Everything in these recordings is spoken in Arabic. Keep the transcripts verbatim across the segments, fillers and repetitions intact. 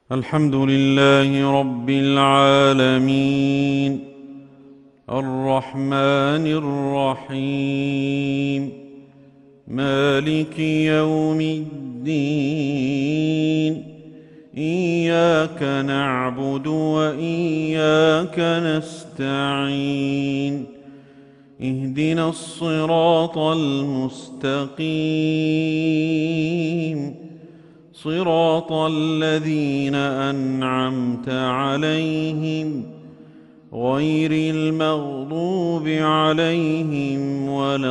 الحمد لله رب العالمين الرحمن الرحيم مالك يوم الدين إياك نعبد وإياك نستعين اهدنا الصراط المستقيم صراط الذين أنعمت عليهم غير المغضوب عليهم ولا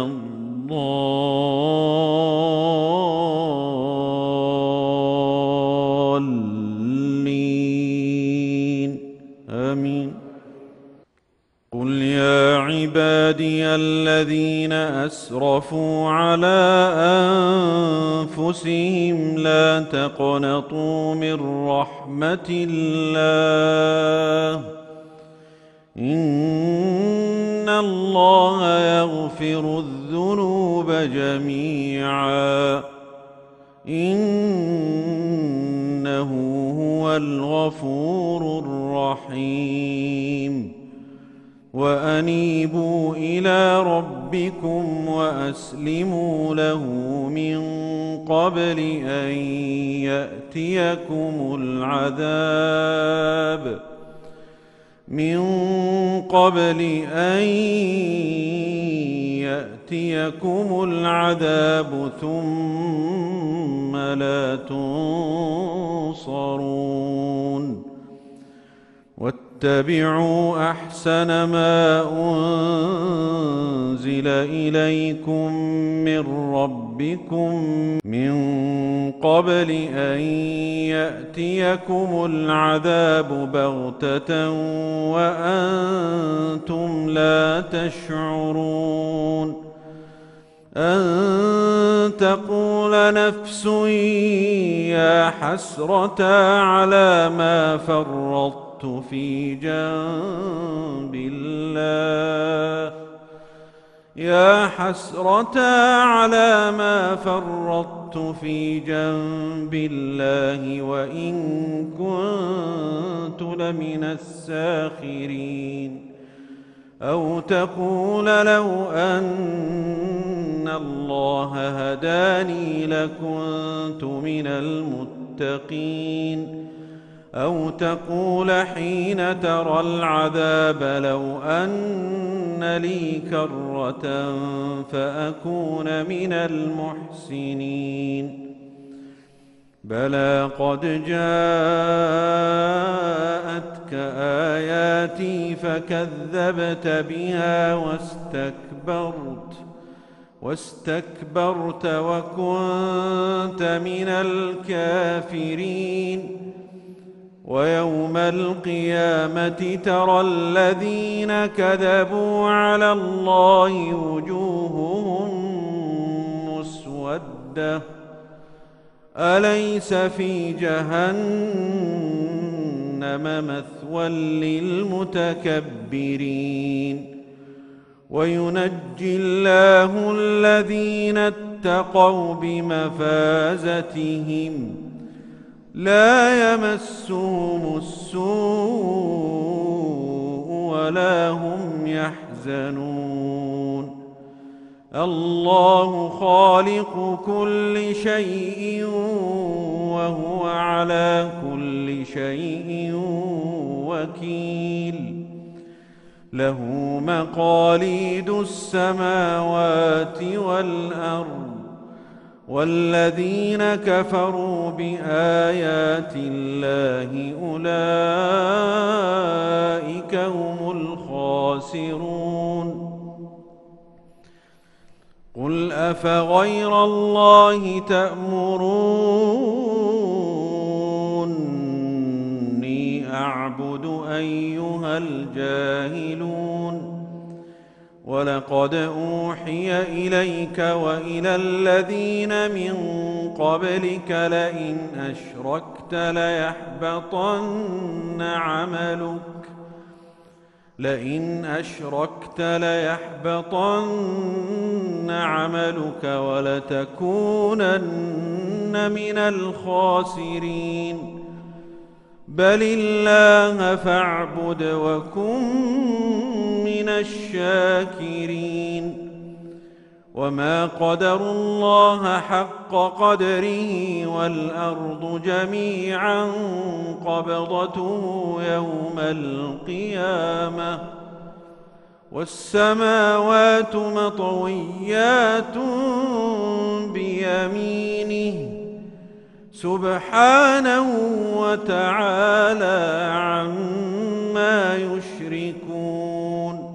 الضالين آمين. قل يا عبادي الذين أسرفوا على أنفسهم لا تقنطوا من رحمة الله إن الله يغفر الذنوب جميعا إنه هو الغفور الرحيم. وأنيبوا إلى ربكم وأسلموا له من قبل أن يأتيكم العذاب من قبل أن يأتيكم العذاب ثم لا تنصرون. واتبعوا أحسن ما أنزل إليكم من ربكم من قبل أن يأتيكم العذاب بغتة وأنتم لا تشعرون أن تقول نفس يا حسرة على ما فرطت في جنب الله يا حسرة على ما فرطت في جنب الله وإن كنت لمن الساخرين. أو تقول لو أن الله هداني لكنت من المتقين. أو تقول حين ترى العذاب لو أن لي كرة فأكون من المحسنين. بلى قد جاءتك آياتي فكذبت بها واستكبرت واستكبرت وكنت من الكافرين. ويوم القيامة ترى الذين كذبوا على الله وجوههم مسودة أليس في جهنم مثوى للمتكبرين. وينجي الله الذين اتقوا بمفازتهم لا يمسهم السوء ولا هم يحزنون. الله خالق كل شيء وهو على كل شيء وكيل. له مقاليد السماوات والأرض والذين كفروا بآيات الله أولئك هم الخاسرون. قل أفغير الله تأمروني أعبد أيها الجاهلون. ولقد أوحي إليك وإلى الذين من قبلك لئن أشركت ليحبطن عملك لئن أشركت ليحبطن عملك ولتكونن من الخاسرين. بل الله فاعبد وكن من الشاكرين وما قدروا الله حق قدره والأرض جميعا قبضته يوم القيامة والسماوات مطويات بيمينه سبحانه وتعالى عما يشركون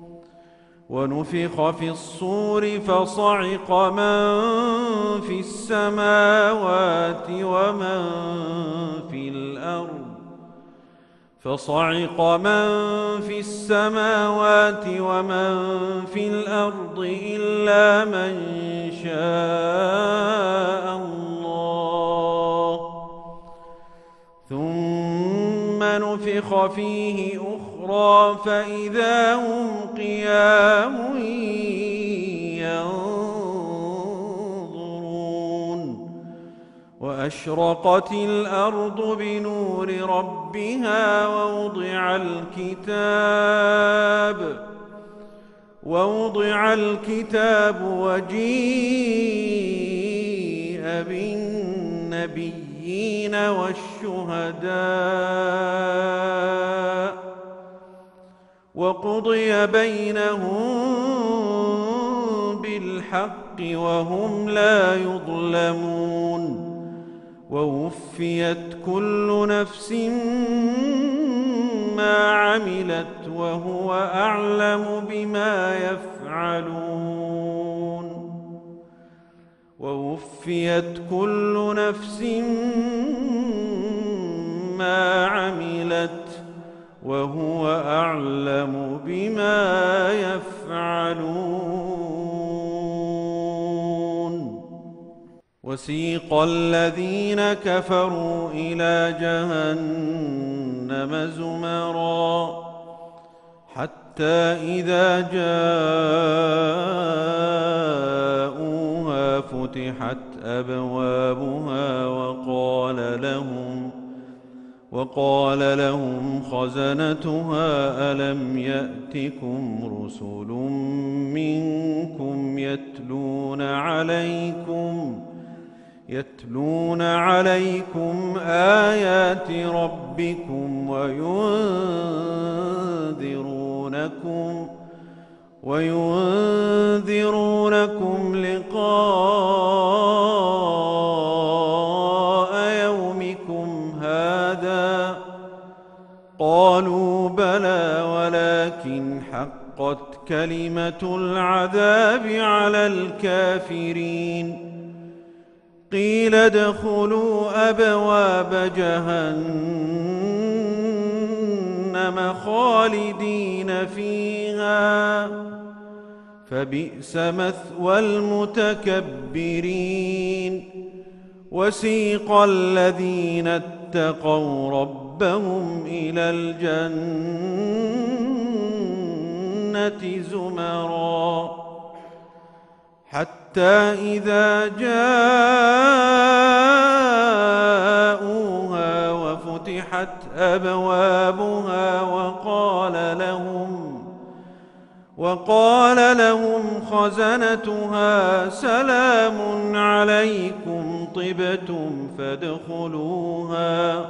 ونفخ في الصور فصعق من في السماوات ومن في الأرض فصعق من في السماوات ومن في الأرض إلا من شاء الله ثم نفخ فيه أخرى فإذا هم قيام ينظرون وأشرقت الأرض بنور ربها ووضع الكتاب ووضع الكتاب وجيء بالنبيين والشهداء وقضي بينهم بالحق وهم لا يظلمون ووفيت كل نفس ما عملت وهو أعلم بما يفعلون ووفيت كل نفس ما عملت وهو أعلم بما يفعلون وسيق الذين كفروا إلى جهنم زمرا حتى إذا جاءوها فتحت أبوابها وقال لهم وقال لهم خزنتها ألم يأتكم رسل منكم يتلون عليكم يتلون عليكم آيات ربكم وينذرونكم وينذرونكم لقاء يومكم هذا قالوا بلى ولكن حقت كلمة العذاب على الكافرين قيل ادخلوا أبواب جهنم خالدين فيها فبئس مثوى المتكبرين وسيق الذين اتقوا ربهم إلى الجنة زمرا حتى إذا جاءوها وفتحت أبوابها وقال لهم وقال لهم خزنتها سلام عليكم طبتم فادخلوها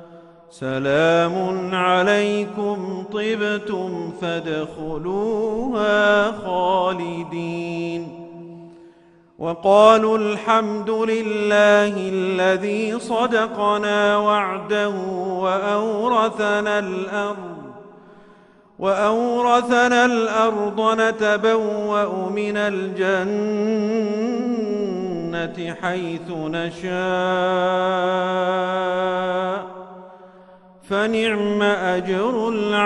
سلام عليكم طبتم فادخلوها خالدين وقالوا الحمد لله الذي صدقنا وعده وأورثنا الأرض وأورثنا الأرض نتبوأ من الجنة حيث نشاء فنعم أجر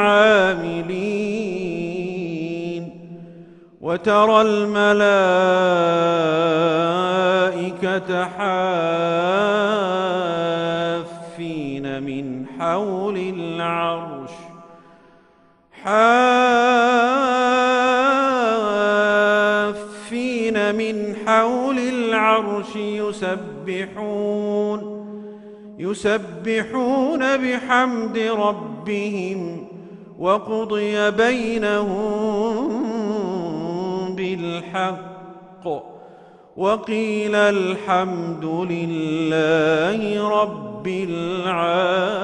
العاملين وترى الملائكة حافين من حول العرش حافين من حول العرش يسبحون يسبحون بحمد ربهم وقضي بينهم بالحق وقيل الحمد لله رب العالمين.